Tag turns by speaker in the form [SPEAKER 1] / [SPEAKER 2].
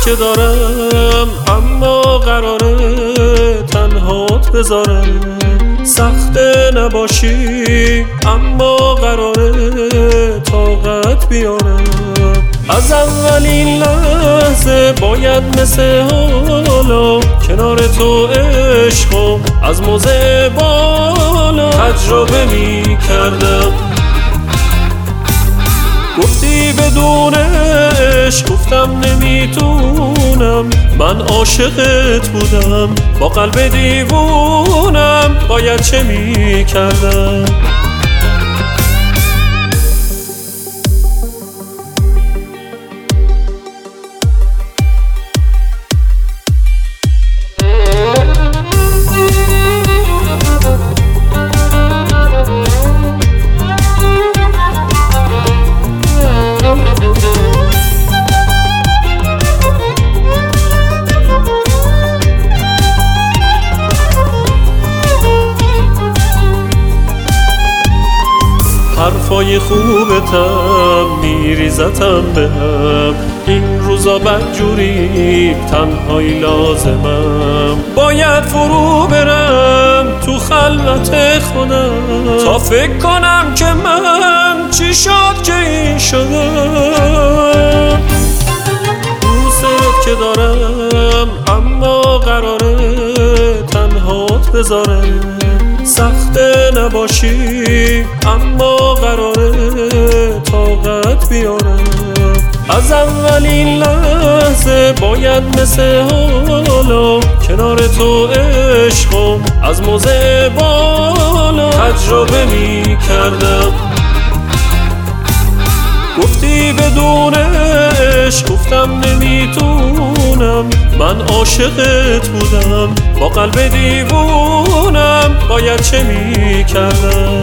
[SPEAKER 1] که دارم اما قراره تنهات بذارم. سخته نباشی اما قراره طاقت بیارم. از اولین لحظه باید مثل حالا کنار تو عشقو از موضع بالا تجربه می کردم. گفتی بدون عشق، گفتم نمیتونم. من عاشقت بودم با قلب دیوونم، باید چه میکردم؟ حرفای خوبتم میریزتم بهم، این روزا بدجوری تنهایی لازمم. باید فرو برم تو خلوت خودم تا فکر کنم که من چی شد که این شدم. دوست که دارم اما قراره تنهات بذارم. سخته نباشی اما قراره طاقت بیارم. از اولین لحظه باید مثل حالا کنار تو عشقو از موضع بالا تجربه می کردم. گفتی بدون عشق، گفتم نمیتونم. من عاشقت بودم با قلب دیوونم، باید چه میکردم؟